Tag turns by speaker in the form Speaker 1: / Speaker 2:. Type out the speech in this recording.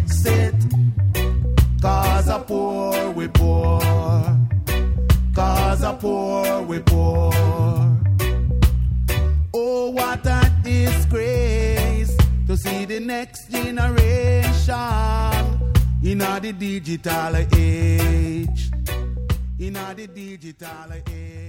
Speaker 1: fix it. Cause a poor we poor. Cause a poor we poor. Oh, what a disgrace to see the next generation in the digital age. In the digital age.